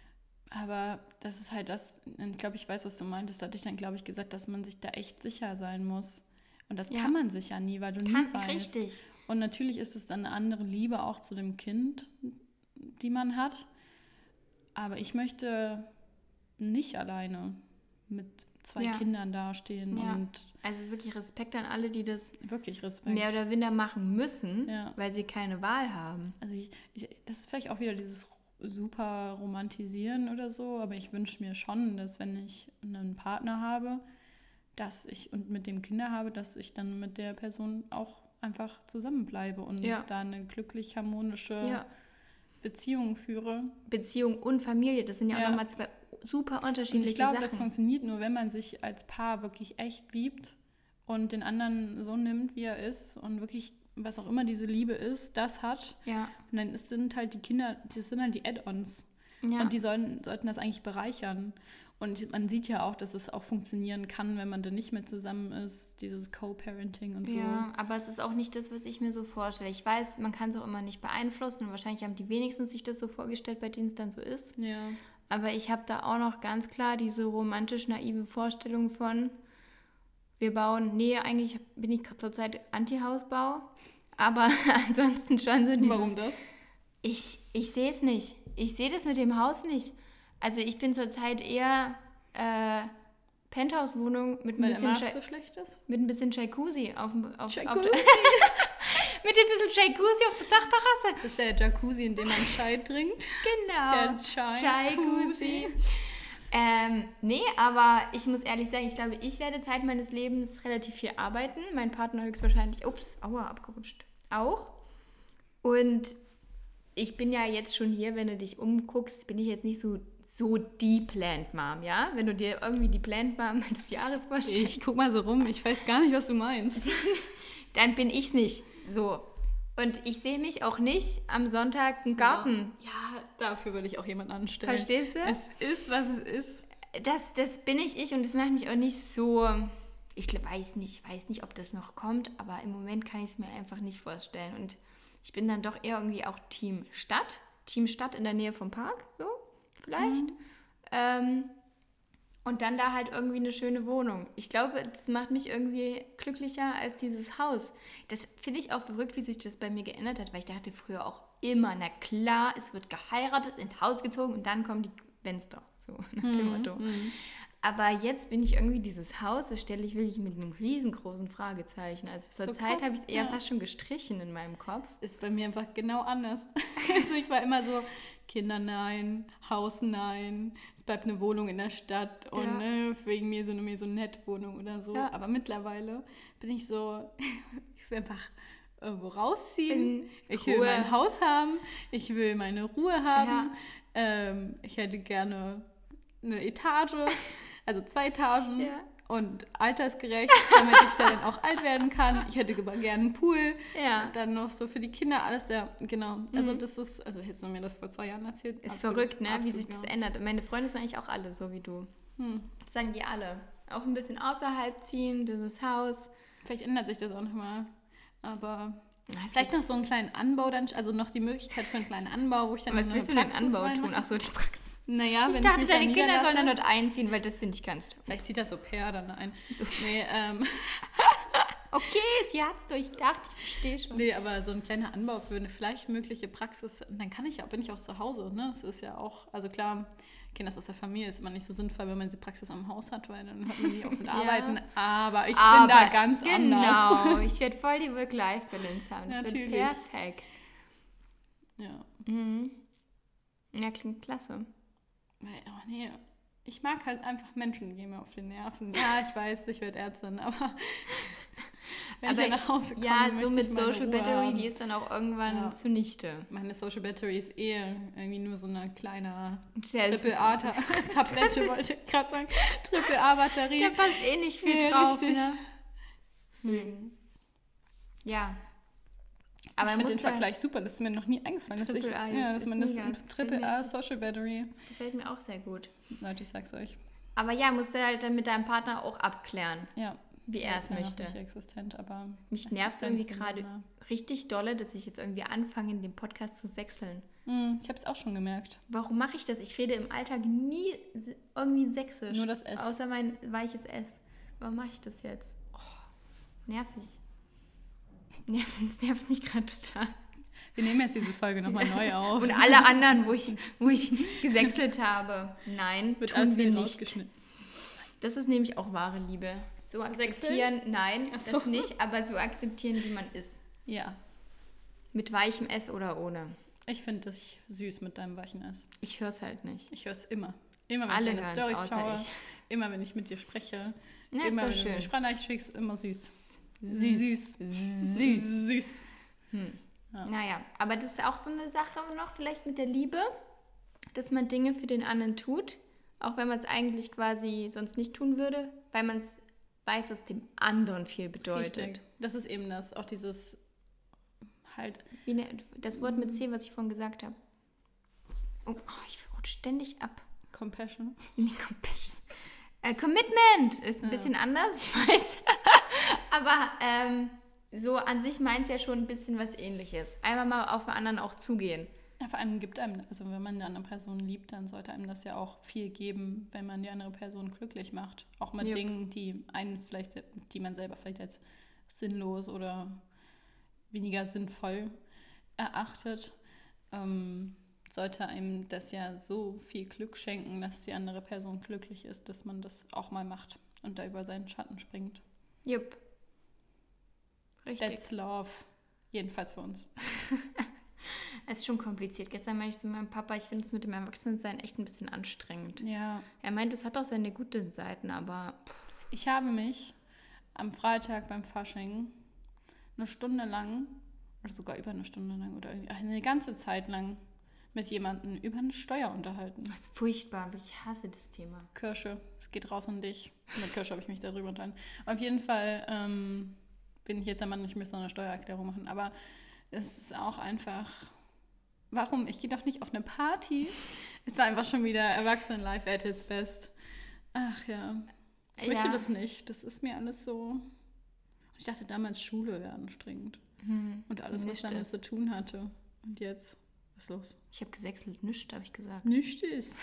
S2: Aber das ist halt das, ich glaube, ich weiß, was du meintest, da hatte ich dann, glaube ich, gesagt, dass man sich da echt sicher sein muss. Und das
S1: Ja.
S2: kann man sich ja nie, weil du
S1: Kann,
S2: nie weißt.
S1: richtig.
S2: Und natürlich ist es dann eine andere Liebe auch zu dem Kind, die man hat. Aber ich möchte nicht alleine mit zwei
S1: Ja.
S2: Kindern dastehen
S1: Ja.
S2: und
S1: Also wirklich Respekt an alle, die das
S2: wirklich Respekt.
S1: mehr oder weniger machen müssen,
S2: Ja.
S1: weil sie keine Wahl haben.
S2: Also ich, ich, das ist vielleicht auch wieder dieses super Romantisieren oder so, aber ich wünsche mir schon, dass wenn ich einen Partner habe, dass ich und mit dem Kinder habe, dass ich dann mit der Person auch einfach zusammenbleibe und
S1: Ja.
S2: da eine glücklich harmonische
S1: Ja.
S2: Beziehung führe.
S1: Beziehung und Familie, das sind ja,
S2: Ja.
S1: auch nochmal zwei super
S2: Und
S1: unterschiedliche
S2: ich glaube,
S1: Sachen.
S2: das funktioniert nur, wenn man sich als Paar wirklich echt liebt und den anderen so nimmt, wie er ist und wirklich, was auch immer diese Liebe ist, das hat.
S1: ja.
S2: Und dann ist- sind halt die Kinder, das sind halt die Add-ons.
S1: Ja.
S2: Und die sollen, sollten das eigentlich bereichern. Und man sieht ja auch, dass es auch funktionieren kann, wenn man dann nicht mehr zusammen ist, dieses Co-Parenting und so.
S1: Ja, aber es ist auch nicht das, was ich mir so vorstelle. Ich weiß, man kann es auch immer nicht beeinflussen und wahrscheinlich haben die wenigsten sich das so vorgestellt, bei denen es dann so ist.
S2: Ja.
S1: Aber ich habe da auch noch ganz klar diese romantisch-naive Vorstellung von, wir bauen, nee, eigentlich bin ich zurzeit Anti-Hausbau, aber ansonsten schon so dieses,
S2: Warum das?
S1: Ich, ich sehe es nicht. Ich sehe das mit dem Haus nicht. Also ich bin zurzeit eher äh, Penthouse-Wohnung mit ein
S2: Weil der
S1: bisschen
S2: Markt
S1: Ja-
S2: so schlecht ist?
S1: mit ein bisschen Jacuzzi auf, dem- auf, auf
S2: Jacuzzi.
S1: der, mit ein bisschen Jacuzzi auf der Dachterrasse.
S2: Das ist der Jacuzzi, in dem man Chai trinkt.
S1: Genau.
S2: Der Jacuzzi.
S1: Ähm, nee, aber ich muss ehrlich sagen, ich glaube, ich werde Zeit meines Lebens relativ viel arbeiten. Mein Partner höchstwahrscheinlich, ups, aua, abgerutscht, auch. Und ich bin ja jetzt schon hier, wenn du dich umguckst, bin ich jetzt nicht so, so die Plant Mom, ja? Wenn du dir irgendwie die Plant Mom des Jahres vorstellst,
S2: Ich guck mal so rum, ich weiß gar nicht, was du meinst.
S1: dann bin ich's nicht so. Und ich sehe mich auch nicht am Sonntag im Garten.
S2: Ja, dafür würde ich auch jemanden anstellen.
S1: Verstehst du?
S2: Es ist, was es ist.
S1: Das, das bin ich ich und das macht mich auch nicht so. Ich weiß nicht, ich weiß nicht, ob das noch kommt, aber im Moment kann ich es mir einfach nicht vorstellen. Und ich bin dann doch eher irgendwie auch Team Stadt. Team Stadt in der Nähe vom Park, so vielleicht.
S2: Mhm.
S1: Ähm, und dann da halt irgendwie eine schöne Wohnung. Ich glaube, das macht mich irgendwie glücklicher als dieses Haus. Das finde ich auch verrückt, wie sich das bei mir geändert hat, weil ich dachte früher auch immer, na klar, es wird geheiratet, ins Haus gezogen und dann kommen die Fenster. So nach dem Motto. Aber jetzt bin ich irgendwie dieses Haus, das stelle ich wirklich mit einem riesengroßen Fragezeichen. Also zur
S2: So
S1: Zeit
S2: krass,
S1: habe ich es eher
S2: ja.
S1: fast schon gestrichen in meinem Kopf.
S2: Ist bei mir einfach genau anders. Also ich war immer so, Kinder nein, Haus nein, es bleibt eine Wohnung in der Stadt und
S1: Ja.
S2: ne, wegen mir so eine Maisonette-Wohnung oder so.
S1: Ja.
S2: Aber mittlerweile bin ich so, ich will einfach irgendwo rausziehen,
S1: In
S2: ich will
S1: Ruhe.
S2: mein Haus haben, ich will meine Ruhe haben,
S1: Ja.
S2: ähm, ich hätte gerne eine Etage, also zwei Etagen.
S1: Ja.
S2: Und altersgerecht, damit ich dann auch alt werden kann. Ich hätte aber gerne einen Pool.
S1: Ja.
S2: Dann noch so für die Kinder alles, ja, genau. Also das ist, also hättest du mir das vor zwei Jahren erzählt?
S1: Ist
S2: Absolut,
S1: verrückt, ne?
S2: absolut,
S1: wie sich das
S2: ja.
S1: ändert. Und meine Freunde sind eigentlich auch alle so wie du.
S2: Hm.
S1: Das sagen die alle. Auch ein bisschen außerhalb ziehen, dieses Haus.
S2: Vielleicht ändert sich das auch nochmal. Aber
S1: Na, es
S2: vielleicht
S1: wird-
S2: noch so einen kleinen Anbau, dann, also noch die Möglichkeit für einen kleinen Anbau, wo ich dann
S1: Was
S2: so
S1: willst du
S2: eine
S1: denn
S2: Praxis
S1: Anbau tun?
S2: reinmache.
S1: Ach so, die Praxis.
S2: Naja,
S1: Ich
S2: wenn
S1: dachte,
S2: mich da
S1: deine Kinder sollen dann
S2: niederlasse-
S1: dort einziehen, weil das finde ich ganz toll.
S2: Vielleicht zieht das so Per dann ein. Nee, ähm,
S1: Okay, sie hat es durchdacht, ich verstehe schon.
S2: Nee, aber so ein kleiner Anbau für eine vielleicht mögliche Praxis, dann kann ich ja, bin ich auch zu Hause, ne? Das ist ja auch, also klar, ich kenne das aus der Familie, ist immer nicht so sinnvoll, wenn man die Praxis am Haus hat, weil dann hört man nie auf mit Arbeiten, aber ich
S1: Aber
S2: bin da ganz
S1: genau,
S2: anders.
S1: Genau, ich werde voll die Work-Life-Balance haben, das
S2: Natürlich.
S1: wird perfekt.
S2: Ja.
S1: Mhm. Ja, klingt klasse.
S2: Weil, oh nee, ich mag halt einfach Menschen, die gehen mir auf die Nerven. Ja, ich weiß, ich werde Ärztin, aber wenn
S1: aber
S2: ich ja nach Hause komme,
S1: ja, so
S2: möchte
S1: mit
S2: ich meine
S1: Social
S2: Ruhe
S1: Battery,
S2: haben.
S1: die ist dann auch irgendwann
S2: Ja.
S1: zunichte.
S2: Meine Social Battery ist eh irgendwie nur so eine kleine
S1: Sehr
S2: Triple-A-Tablette, wollte ich gerade sagen. Triple-A-Batterie.
S1: Da passt eh nicht viel
S2: Ja,
S1: drauf,
S2: richtig.
S1: ne?
S2: Deswegen.
S1: Ja.
S2: Aber
S1: Aber
S2: ich finde
S1: muss
S2: den
S1: da-
S2: Vergleich super, das ist mir noch nie eingefallen. Dass ich,
S1: Triple A ist-
S2: ja, dass
S1: ist
S2: man das
S1: mega, das gefällt
S2: Triple A
S1: mir.
S2: Social Battery.
S1: Das gefällt mir auch sehr gut.
S2: Leute, ich sag's euch.
S1: Aber ja, musst du halt dann mit deinem Partner auch abklären,
S2: Ja.
S1: wie er es
S2: ist ja noch
S1: möchte.
S2: nicht existent, aber
S1: Mich nervt
S2: ganz
S1: irgendwie
S2: normal.
S1: gerade richtig dolle, dass ich jetzt irgendwie anfange, in dem Podcast zu sechseln.
S2: Hm, ich habe es auch schon gemerkt.
S1: Warum mache ich das? Ich rede im Alltag nie se- irgendwie sächsisch.
S2: Nur das S.
S1: Außer mein weiches S. Warum mache ich das jetzt? Oh, nervig. Nerv, das nervt mich gerade total.
S2: Wir nehmen jetzt diese Folge nochmal neu auf.
S1: Und alle anderen, wo ich, wo ich gesächselt habe. Nein,
S2: Wird
S1: tun
S2: alles
S1: wir
S2: wieder
S1: nicht.
S2: rausgeschnitten.
S1: Das ist nämlich auch wahre Liebe. So akzeptieren, nein,
S2: Ach so.
S1: das nicht, aber so akzeptieren, wie man ist.
S2: Ja.
S1: Mit weichem S oder ohne.
S2: Ich finde dich süß mit deinem weichen S.
S1: Ich höre es halt nicht.
S2: Ich höre es immer. Immer, wenn
S1: Alle
S2: ich deine
S1: hören's,
S2: Storys
S1: außer
S2: schaue.
S1: ich.
S2: Immer, wenn ich mit dir spreche.
S1: Ja, ist
S2: immer,
S1: doch
S2: wenn du mir
S1: schön.
S2: eine Sprachnachricht schickst, immer süß.
S1: Süß.
S2: Süß. Süß. Ja.
S1: Naja, aber das ist auch so eine Sache noch vielleicht mit der Liebe, dass man Dinge für den anderen tut, auch wenn man es eigentlich quasi sonst nicht tun würde, weil man es weiß, dass dem anderen viel bedeutet.
S2: Richtig. Das ist eben das. Auch dieses halt.
S1: Wie ne, das Wort mit C, was ich vorhin gesagt habe. Oh, oh, ich rutsche ständig ab.
S2: Compassion.
S1: Nee, Compassion. Äh, Commitment ist ein
S2: Ja.
S1: bisschen anders, ich weiß. Aber ähm, so an sich meint es ja schon ein bisschen was Ähnliches. Einmal mal auf den anderen auch zugehen.
S2: Ja, vor allem gibt einem, also wenn man eine andere Person liebt, dann sollte einem das ja auch viel geben, wenn man die andere Person glücklich macht. Auch mit
S1: Jupp.
S2: Dingen, die einen vielleicht, die man selber vielleicht als sinnlos oder weniger sinnvoll erachtet, ähm, sollte einem das ja so viel Glück schenken, dass die andere Person glücklich ist, dass man das auch mal macht und da über seinen Schatten springt.
S1: Jupp. Richtig.
S2: That's love. Jedenfalls für uns.
S1: Es ist schon kompliziert. Gestern meinte ich zu meinem Papa, ich finde es mit dem Erwachsenensein echt ein bisschen anstrengend.
S2: Ja.
S1: Er meint, es hat auch seine guten Seiten, aber pff,
S2: Ich habe mich am Freitag beim Fasching eine Stunde lang, oder sogar über eine Stunde lang, oder irgendwie eine ganze Zeit lang mit jemandem über eine Steuer unterhalten.
S1: das ist furchtbar. Ich hasse das Thema.
S2: Kirsche, es geht raus an dich. Mit Kirsche habe ich mich darüber unterhalten. Auf jeden Fall ähm, bin ich jetzt der Mann, ich müsste noch eine Steuererklärung machen, aber es ist auch einfach, warum? Ich gehe doch nicht auf eine Party. Es war einfach schon wieder Erwachsenen-Life at its best. Ach ja, ich möchte
S1: Ja.
S2: das nicht. Das ist mir alles so. Ich dachte damals, Schule wäre anstrengend.
S1: Hm.
S2: Und alles, was
S1: Nicht
S2: damit
S1: ist.
S2: zu tun hatte. Und jetzt, was ist los?
S1: Ich habe gesächselt, nichts, habe ich gesagt.
S2: Nichts ist.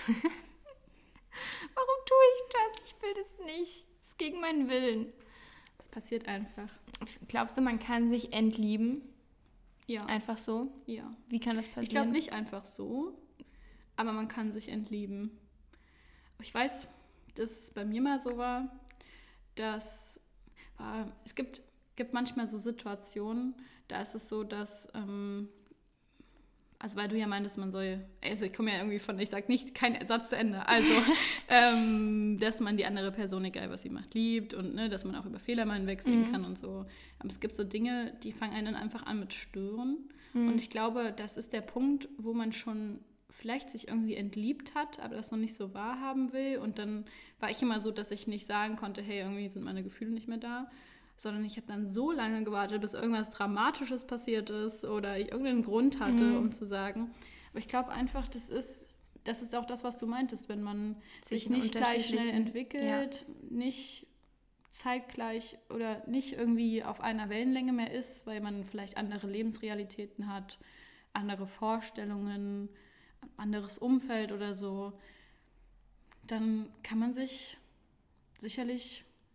S1: Warum tue ich das? Ich will das nicht. Das ist gegen meinen Willen.
S2: Es passiert einfach.
S1: Glaubst du, man kann sich entlieben?
S2: Ja.
S1: Einfach so?
S2: ja.
S1: Wie kann das passieren?
S2: Ich glaube nicht einfach so, aber man kann sich entlieben. Ich weiß, dass es bei mir mal so war, dass äh, es gibt, gibt manchmal so Situationen, da ist es so, dass, ähm, also weil du ja meintest, man soll, also ich komme ja irgendwie von, ich sage nicht, kein Satz zu Ende, also ähm, dass man die andere Person, egal was sie macht, liebt und ne, dass man auch über Fehler mal hinwegsehen
S1: Mhm.
S2: kann und so. Aber es gibt so Dinge, die fangen einen dann einfach an mit Stören.
S1: Mhm.
S2: Und ich glaube, das ist der Punkt, wo man schon vielleicht sich irgendwie entliebt hat, aber das noch nicht so wahrhaben will. Und dann war ich immer so, dass ich nicht sagen konnte, hey, irgendwie sind meine Gefühle nicht mehr da, sondern ich habe dann so lange gewartet, bis irgendwas Dramatisches passiert ist oder ich irgendeinen Grund hatte,
S1: Mhm.
S2: um zu sagen. Aber ich glaube einfach, das ist, das ist auch das, was du meintest, wenn man sich,
S1: Sich in
S2: nicht gleich schnell
S1: unterschiedlichen-
S2: entwickelt, nicht zeitgleich oder nicht irgendwie auf einer Wellenlänge mehr ist, weil man vielleicht andere Lebensrealitäten hat, andere Vorstellungen, anderes Umfeld oder so, dann kann man sich sicherlich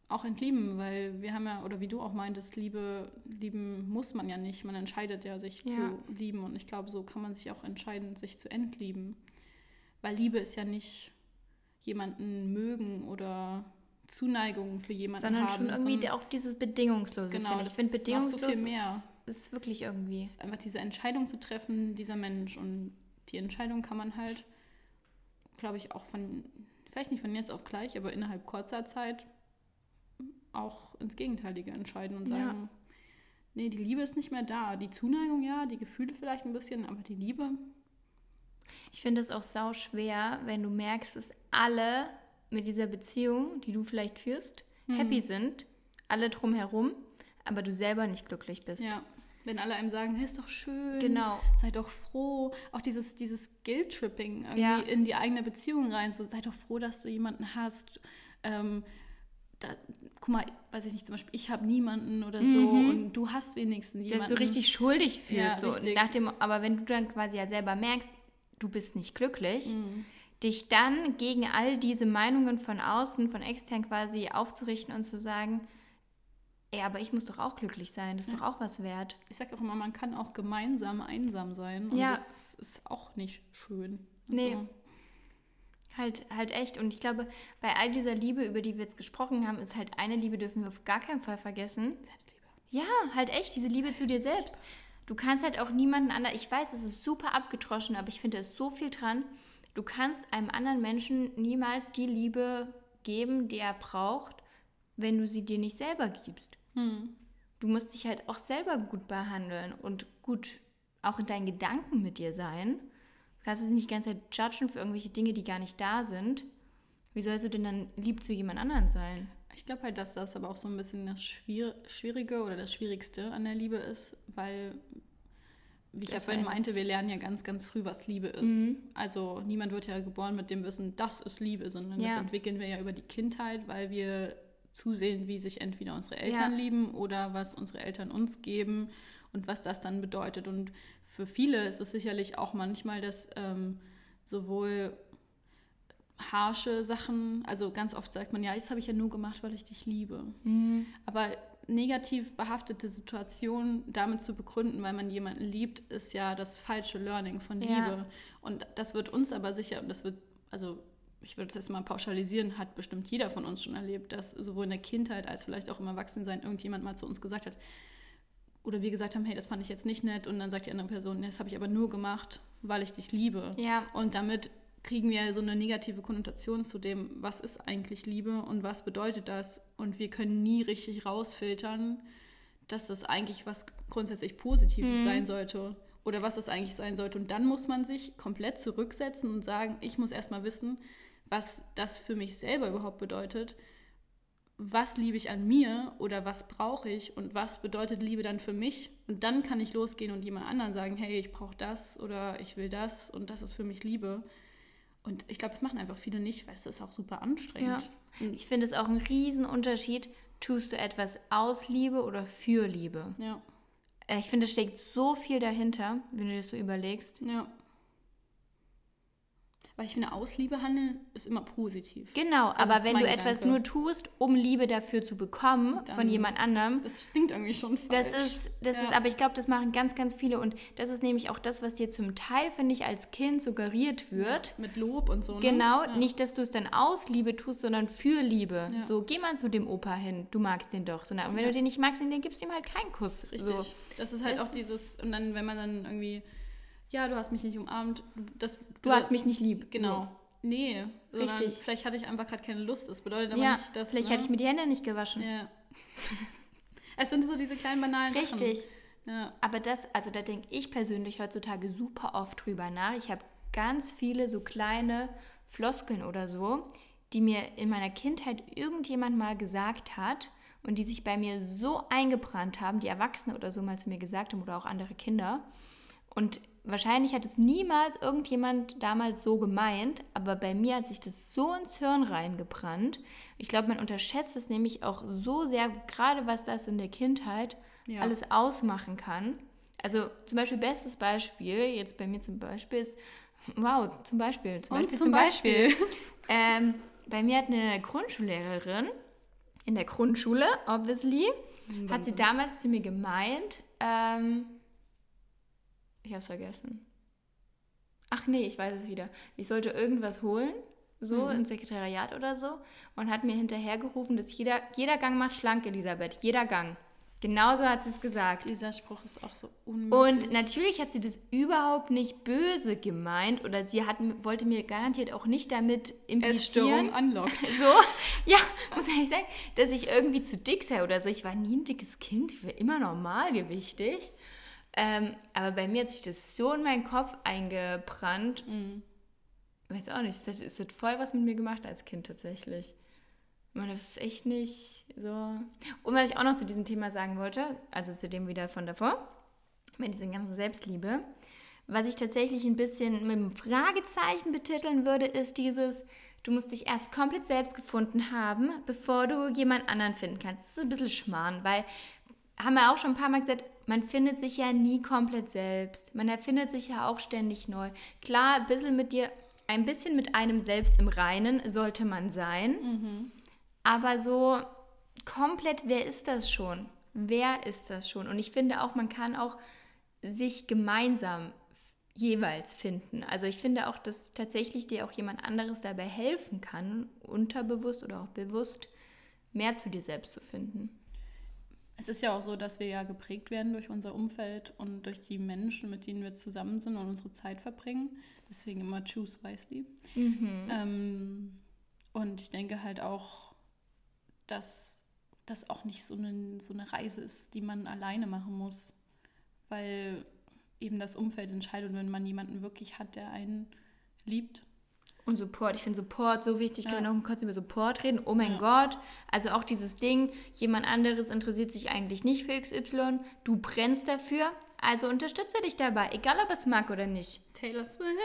S2: auch entlieben, weil wir haben ja, oder wie du auch meintest, Liebe, lieben muss man ja nicht. Man entscheidet ja, sich ja. zu lieben. Und ich glaube, so kann man sich auch entscheiden, sich zu entlieben. Weil Liebe ist ja nicht jemanden mögen oder Zuneigung für jemanden
S1: sondern
S2: haben.
S1: Sondern schon irgendwie auch dieses Bedingungslose.
S2: Genau,
S1: ich finde, bedingungslos
S2: so viel mehr.
S1: Ist, ist wirklich irgendwie...
S2: Es ist einfach diese Entscheidung zu treffen, dieser Mensch. Und die Entscheidung kann man halt, glaube ich, auch von, vielleicht nicht von jetzt auf gleich, aber innerhalb kurzer Zeit auch ins Gegenteilige entscheiden und sagen, ja. nee, die Liebe ist nicht mehr da. Die Zuneigung ja, die Gefühle vielleicht ein bisschen, aber die Liebe...
S1: Ich finde es auch sau schwer, wenn du merkst, dass alle mit dieser Beziehung, die du vielleicht führst, mhm. happy sind, alle drumherum, aber du selber nicht glücklich bist.
S2: Ja, wenn alle einem sagen, hey, ist doch schön,
S1: genau.
S2: sei doch froh. Auch dieses, dieses Guilt-Tripping irgendwie
S1: ja.
S2: in die eigene Beziehung rein, so sei doch froh, dass du jemanden hast. Ähm, da, guck mal, weiß ich nicht, zum Beispiel, ich habe niemanden oder so mhm. und du hast wenigstens jemanden.
S1: Dass du richtig schuldig fühlst.
S2: Ja,
S1: so.
S2: richtig.
S1: Nach dem, aber wenn du dann quasi ja selber merkst, du bist nicht glücklich, mhm. dich dann gegen all diese Meinungen von außen, von extern quasi aufzurichten und zu sagen, ey, aber ich muss doch auch glücklich sein, das ist ja. doch auch was wert.
S2: Ich sage auch immer, man kann auch gemeinsam einsam sein und ja. das ist auch nicht schön. Also,
S1: nee. Halt, halt echt. Und ich glaube, bei all dieser Liebe, über die wir jetzt gesprochen haben, ist halt eine Liebe, dürfen wir auf gar keinen Fall vergessen.
S2: Selbstliebe.
S1: Ja, halt echt, diese Liebe zu dir selbst. Du kannst halt auch niemanden anderen, ich weiß, es ist super abgedroschen, aber ich finde, da ist so viel dran. Du kannst einem anderen Menschen niemals die Liebe geben, die er braucht, wenn du sie dir nicht selber gibst.
S2: Hm.
S1: Du musst dich halt auch selber gut behandeln und gut auch in deinen Gedanken mit dir sein. Du kannst es nicht die ganze Zeit judgen für irgendwelche Dinge, die gar nicht da sind. Wie sollst du denn dann lieb zu jemand anderem sein?
S2: Ich glaube halt, dass das aber auch so ein bisschen das Schwierige oder das Schwierigste an der Liebe ist, weil, wie ich ja vorhin meinte, wir lernen ja ganz, ganz früh, was Liebe ist. Mhm. Also niemand wird ja geboren mit dem Wissen, das ist Liebe, sondern ja. das entwickeln wir ja über die Kindheit, weil wir zusehen, wie sich entweder unsere Eltern ja. lieben oder was unsere Eltern uns geben und was das dann bedeutet. Und für viele ist es sicherlich auch manchmal, dass ähm, sowohl harsche Sachen, also ganz oft sagt man, ja, das habe ich ja nur gemacht, weil ich dich liebe.
S1: Mhm.
S2: Aber negativ behaftete Situationen damit zu begründen, weil man jemanden liebt, ist ja das falsche Learning von Liebe.
S1: Ja.
S2: Und das wird uns aber sicher, und das wird, also ich würde es jetzt mal pauschalisieren, hat bestimmt jeder von uns schon erlebt, dass sowohl in der Kindheit als vielleicht auch im Erwachsensein irgendjemand mal zu uns gesagt hat, oder wir gesagt haben, hey, das fand ich jetzt nicht nett, und dann sagt die andere Person, das habe ich aber nur gemacht, weil ich dich liebe.
S1: Ja.
S2: Und damit kriegen wir so eine negative Konnotation zu dem, was ist eigentlich Liebe und was bedeutet das? Und wir können nie richtig rausfiltern, dass das eigentlich was grundsätzlich Positives mhm. sein sollte oder was das eigentlich sein sollte. Und dann muss man sich komplett zurücksetzen und sagen, ich muss erstmal wissen, was das für mich selber überhaupt bedeutet. Was liebe ich an mir oder was brauche ich und was bedeutet Liebe dann für mich? Und dann kann ich losgehen und jemand anderen sagen, hey, ich brauche das oder ich will das und das ist für mich Liebe. Und ich glaube, das machen einfach viele nicht, weil es ist auch super anstrengend.
S1: Ja. Ich finde es auch ein Riesenunterschied, tust du etwas aus Liebe oder für Liebe.
S2: Ja.
S1: Ich finde, es steckt so viel dahinter, wenn du das so überlegst.
S2: Ja. Weil ich finde, aus Liebe handeln ist immer positiv.
S1: Genau, also aber wenn du Gedanke. etwas nur tust, um Liebe dafür zu bekommen dann, von jemand anderem.
S2: Das klingt irgendwie schon falsch.
S1: Das ist, das ja. ist, aber ich glaube, das machen ganz, ganz viele. Und das ist nämlich auch das, was dir zum Teil, finde ich, als Kind suggeriert wird.
S2: Ja, mit Lob und so. Ne?
S1: Genau,
S2: ja.
S1: nicht, dass du es dann aus Liebe tust, sondern für Liebe.
S2: Ja.
S1: So, geh mal zu dem Opa hin, du magst den doch. So, und wenn ja. du den nicht magst, dann gibst du ihm halt keinen Kuss.
S2: Richtig.
S1: So.
S2: Das ist halt das auch dieses, und dann, wenn man dann irgendwie, ja, du hast mich nicht umarmt. Das,
S1: du, du hast mich nicht lieb.
S2: Genau. So. Nee,
S1: richtig.
S2: Vielleicht hatte ich einfach gerade keine Lust. Das bedeutet aber
S1: ja,
S2: nicht, dass...
S1: vielleicht
S2: ne?
S1: hatte ich mir die Hände nicht gewaschen.
S2: Ja. Es sind so diese kleinen banalen Sachen.
S1: Richtig.
S2: Ja.
S1: Aber das, also da denke ich persönlich heutzutage super oft drüber nach. Ich habe ganz viele so kleine Floskeln oder so, die mir in meiner Kindheit irgendjemand mal gesagt hat und die sich bei mir so eingebrannt haben, die Erwachsene oder so mal zu mir gesagt haben oder auch andere Kinder. Und wahrscheinlich hat es niemals irgendjemand damals so gemeint, aber bei mir hat sich das so ins Hirn reingebrannt. Ich glaube, man unterschätzt es nämlich auch so sehr, gerade was das in der Kindheit ja. alles ausmachen kann. Also zum Beispiel, bestes Beispiel, jetzt bei mir zum Beispiel ist, wow, zum Beispiel, zum
S2: Und
S1: Beispiel,
S2: zum
S1: zum
S2: Beispiel.
S1: Beispiel ähm, bei mir hat eine Grundschullehrerin in der Grundschule, obviously, mhm. hat sie damals zu mir gemeint, ähm, ich hab's vergessen. Ach nee, ich weiß es wieder. Ich sollte irgendwas holen, so mhm. ins Sekretariat oder so, und hat mir hinterhergerufen, dass jeder, jeder Gang macht schlank, Elisabeth, jeder Gang. Genauso hat sie es gesagt.
S2: Dieser Spruch ist auch so unmöglich.
S1: Und natürlich hat sie das überhaupt nicht böse gemeint oder sie hat, wollte mir garantiert auch nicht damit implizieren.
S2: Essstörung anlockt.
S1: So, ja, muss ich sagen, dass ich irgendwie zu dick sei oder so. Ich war nie ein dickes Kind, ich war immer normalgewichtig. Ähm, aber bei mir hat sich das so in meinen Kopf eingebrannt. Mhm. Weiß auch nicht, das ist voll was mit mir gemacht als Kind tatsächlich. Man, das ist echt nicht so. Und was ich auch noch zu diesem Thema sagen wollte, also zu dem wieder von davor, mit dieser ganzen Selbstliebe, was ich tatsächlich ein bisschen mit einem Fragezeichen betiteln würde, ist dieses, du musst dich erst komplett selbst gefunden haben, bevor du jemand anderen finden kannst. Das ist ein bisschen Schmarrn, weil, haben wir auch schon ein paar Mal gesagt, man findet sich ja nie komplett selbst. Man erfindet sich ja auch ständig neu. Klar, ein bisschen mit dir, ein bisschen mit einem selbst im Reinen sollte man sein. Mhm. Aber so komplett, wer ist das schon? Wer ist das schon? Und ich finde auch, man kann auch sich gemeinsam jeweils finden. Also ich finde auch, dass tatsächlich dir auch jemand anderes dabei helfen kann, unterbewusst oder auch bewusst, mehr zu dir selbst zu finden.
S2: Es ist ja auch so, dass wir ja geprägt werden durch unser Umfeld und durch die Menschen, mit denen wir zusammen sind und unsere Zeit verbringen. Deswegen immer choose wisely. Mhm. Ähm, und ich denke halt auch, dass das auch nicht so eine, so eine Reise ist, die man alleine machen muss, weil eben das Umfeld entscheidet, wenn man jemanden wirklich hat, der einen liebt.
S1: Und Support, ich finde Support so wichtig,
S2: ja.
S1: Können wir noch kurz über Support reden? Oh mein
S2: ja.
S1: Gott, also auch dieses Ding, jemand anderes interessiert sich eigentlich nicht für X Y, du brennst dafür, also unterstütze dich dabei, egal ob es mag oder nicht.
S2: Taylor Swift.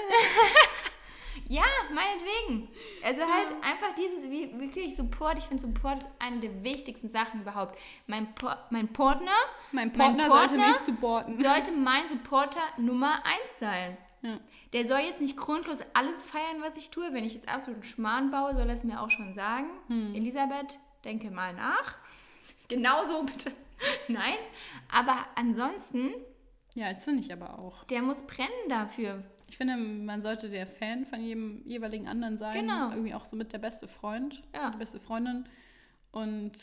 S1: Ja, meinetwegen. Also halt ja. einfach dieses, wie, wirklich Support. Ich finde, Support ist eine der wichtigsten Sachen überhaupt. Mein, po- mein Partner,
S2: mein Partner, mein Partner sollte mich supporten.
S1: Sollte mein Supporter Nummer eins sein.
S2: Ja.
S1: Der soll jetzt nicht grundlos alles feiern, was ich tue. Wenn ich jetzt absoluten Schmarrn baue, soll er es mir auch schon sagen. Hm. Elisabeth, denke mal nach. Genauso bitte. Nein. Aber ansonsten...
S2: Ja, das finde ich aber auch.
S1: Der muss brennen dafür.
S2: Ich finde, man sollte der Fan von jedem jeweiligen anderen sein.
S1: Genau.
S2: Irgendwie auch so mit der beste Freund,
S1: ja.
S2: die beste Freundin. Und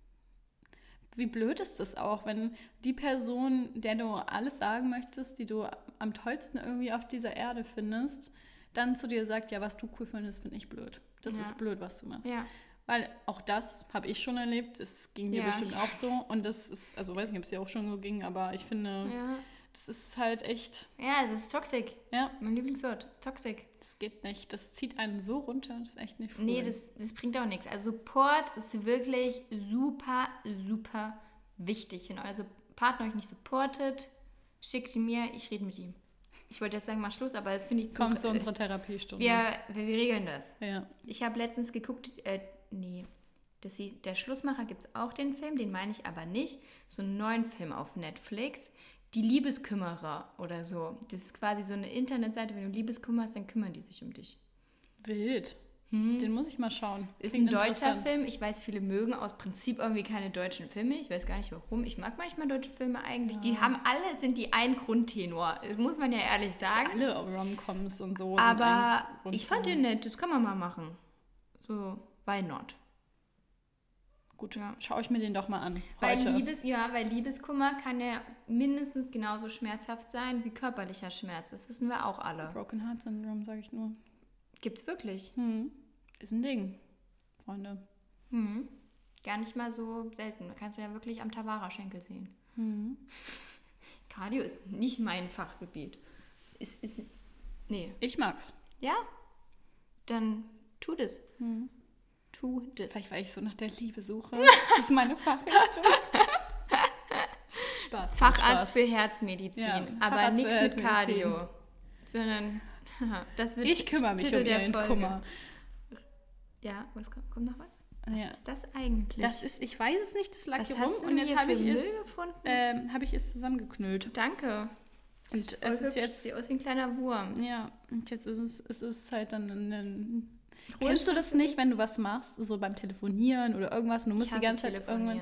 S2: wie blöd ist das auch, wenn die Person, der du alles sagen möchtest, die du am tollsten irgendwie auf dieser Erde findest, dann zu dir sagt, ja, was du cool findest, finde ich blöd. Das ja. ist blöd, was du machst.
S1: Ja.
S2: Weil auch das habe ich schon erlebt. Es ging dir
S1: ja,
S2: bestimmt auch so. Und das ist, also weiß nicht, ob es dir auch schon so ging, aber ich finde...
S1: Ja.
S2: Das ist halt echt...
S1: Ja, das ist toxisch.
S2: Ja.
S1: Mein Lieblingswort, das ist toxisch.
S2: Das geht nicht. Das zieht einen so runter. Das ist echt nicht cool.
S1: Nee, das, das bringt auch nichts. Also Support ist wirklich super, super wichtig. Wenn euer Partner euch nicht supportet, schickt ihn mir, ich rede mit ihm. Ich wollte jetzt sagen, mach Schluss, aber das finde ich zu...
S2: Kommt zu unserer Therapiestunde.
S1: Wir, wir, wir regeln das.
S2: Ja.
S1: Ich habe letztens geguckt, äh, nee, das, der Schlussmacher gibt es auch den Film, den meine ich aber nicht. So einen neuen Film auf Netflix. Die Liebeskümmerer oder so. Das ist quasi so eine Internetseite, wenn du Liebeskummer hast, dann kümmern die sich um dich.
S2: Wild.
S1: Hm.
S2: Den muss ich mal schauen.
S1: Ist ein deutscher Film. Ich weiß, viele mögen aus Prinzip irgendwie keine deutschen Filme. Ich weiß gar nicht warum. Ich mag manchmal deutsche Filme eigentlich. Ja. Die haben alle, sind die ein Grundtenor. Das muss man ja ehrlich sagen.
S2: Alle Rom-Coms und so.
S1: Aber ich fand den nett. Das kann man mal machen. So, why not?
S2: Gut, ja. Schaue ich mir den doch mal an.
S1: Weil, Liebes, ja, weil Liebeskummer kann ja mindestens genauso schmerzhaft sein wie körperlicher Schmerz. Das wissen wir auch alle.
S2: Broken Heart Syndrome, sage ich nur.
S1: Gibt's wirklich.
S2: Hm. Ist ein Ding, Freunde.
S1: Hm. Gar nicht mal so selten. Du kannst ja wirklich am Tavara-Schenkel sehen.
S2: Hm.
S1: Cardio ist nicht mein Fachgebiet. Ist, ist, nee.
S2: Ich mag's.
S1: Ja? Dann tu das.
S2: Hm.
S1: Tu das.
S2: Vielleicht, weil ich so nach der Liebe suche. Das ist meine Fachrichtung. Spaß.
S1: Facharzt Spaß. Für Herzmedizin,
S2: ja,
S1: aber nichts mit Cardio. Sondern, das wird
S2: ich kümmere mich
S1: Titel
S2: um ihren
S1: Folge.
S2: Kummer.
S1: Ja, was kommt, kommt noch was? Was
S2: ja.
S1: ist das eigentlich?
S2: Das ist, ich weiß es nicht, das lag
S1: was
S2: hier
S1: hast
S2: rum und jetzt habe ich,
S1: ähm,
S2: hab ich es zusammengeknüllt.
S1: Danke.
S2: Und es ist jetzt...
S1: Sieht aus wie ein kleiner Wurm.
S2: Ja, und jetzt ist es, es ist halt dann ein, Kennst du das nicht, wenn du was machst, so beim Telefonieren oder irgendwas, und du musst die ganze Zeit irgendwann...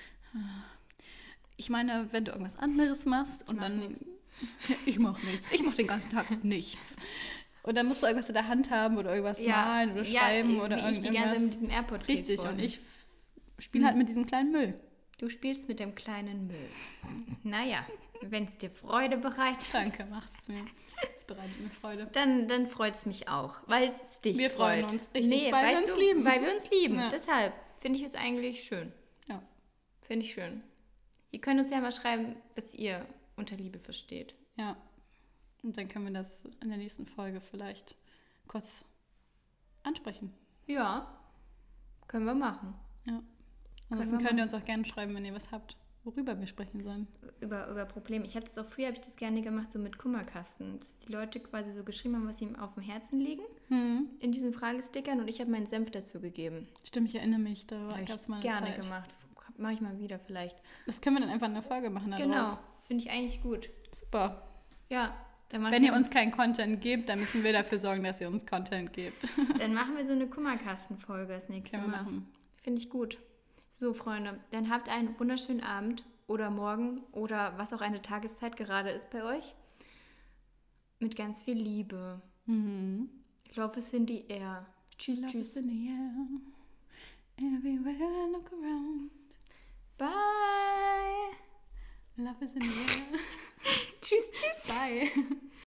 S2: Ich meine, wenn du irgendwas anderes machst ich und dann... Nichts. Ich mach nichts. Ich mach den ganzen Tag nichts. Und dann musst du irgendwas in der Hand haben oder irgendwas ja. malen oder schreiben ja, oder irgendwas. Ich die ganze Zeit mit diesem AirPod. Richtig, und ich spiele hm. halt mit diesem kleinen Müll.
S1: Du spielst mit dem kleinen Müll. Naja, wenn es dir Freude bereitet.
S2: Danke, mach's mir. Es bereitet mir Freude.
S1: Dann, dann freut es mich auch, weil es dich
S2: wir
S1: freut.
S2: Wir freuen uns richtig, nee, weil wir uns du, lieben.
S1: Weil wir uns lieben. Ja. Deshalb finde ich es eigentlich schön.
S2: Ja.
S1: Finde ich schön. Ihr könnt uns ja mal schreiben, was ihr unter Liebe versteht.
S2: Ja. Und dann können wir das in der nächsten Folge vielleicht kurz ansprechen.
S1: Ja. Können wir machen.
S2: Ja. Ansonsten könnt ihr uns auch gerne schreiben, wenn ihr was habt, worüber wir sprechen sollen.
S1: Über, über Probleme. Ich habe das auch früher, habe ich das gerne gemacht, so mit Kummerkasten. Dass die Leute quasi so geschrieben haben, was ihnen auf dem Herzen liegen.
S2: Mhm.
S1: In diesen Fragestickern und ich habe meinen Senf dazu gegeben.
S2: Stimmt, ich erinnere mich. Da
S1: habe ich
S2: mal
S1: gerne
S2: Zeit.
S1: gemacht. Mache ich mal wieder vielleicht.
S2: Das können wir dann einfach in der Folge machen.
S1: Genau, finde ich eigentlich gut.
S2: Super.
S1: Ja. Dann
S2: Wenn ihr uns keinen Content gebt, dann müssen wir dafür sorgen, dass ihr uns Content gebt.
S1: Dann machen wir so eine Kummerkasten-Folge das nächste
S2: Können wir
S1: Mal.
S2: machen.
S1: Finde ich gut. So, Freunde, dann habt einen wunderschönen Abend oder morgen oder was auch eine Tageszeit gerade ist bei euch. Mit ganz viel Liebe.
S2: Mhm.
S1: Love is in the air. Tschüss,
S2: Love
S1: tschüss.
S2: Is in the air. Everywhere I look around.
S1: Bye.
S2: Love is in the air.
S1: Tschüss, tschüss.
S2: Bye.